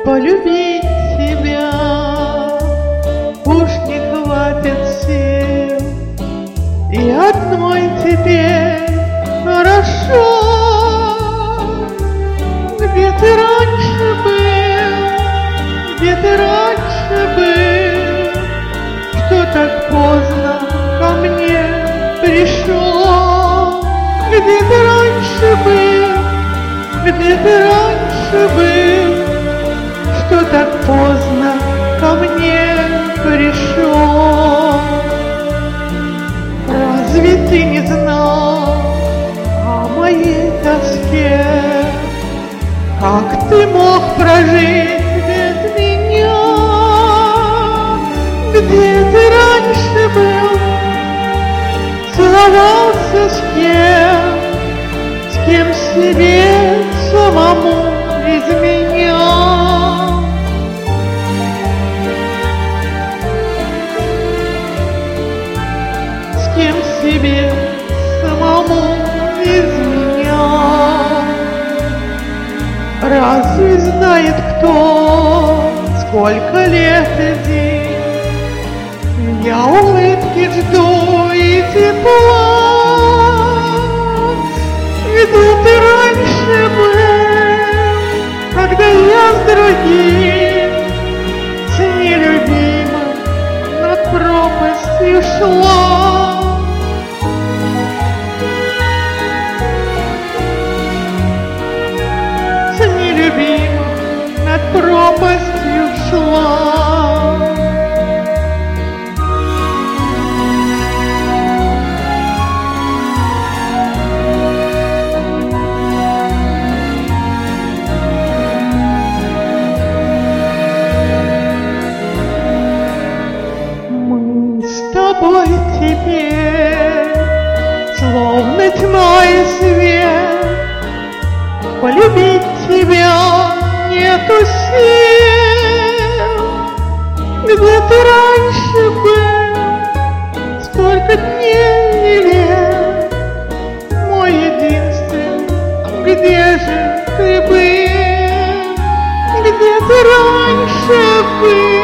полюбить тебя уж не хватит сил, и одной теперь хорошо. Где ты раньше был, где ты раньше был, что так поздно ко мне пришел? Где ты раньше был, где ты раньше был, что так поздно ко мне пришел? Разве ты не знал о моей тоске? Как ты мог прожить без меня? Где ты раньше был? Целовался с кем себе самому из меня? С кем себе самому из меня? Разве знает кто, сколько лет иди? Я улыбки жду и тепла. Где ты раньше был, когда я с другим, с нелюбимым над пропастью шла? С нелюбимым над пропастью шла. С тобой теперь словно тьма и свет, полюбить тебя нету сил. Где ты раньше был, сколько дней и лет, мой единственный, где же ты был? Где ты раньше был?